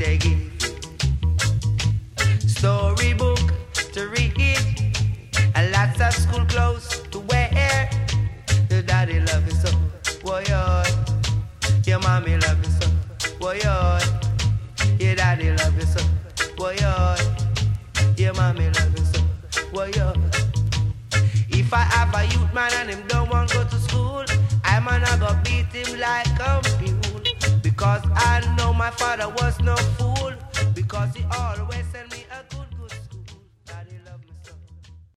they give. Storybook to read, and lots of school clothes to wear. Your daddy love you so, boy, your mommy love you so, boy, your daddy love you so, boy, your mommy love you so, boy. If I have a youth man and him don't want to go to school, I'm gonna go beat him like a mule. Because I know my father was no fool, because he always sent me a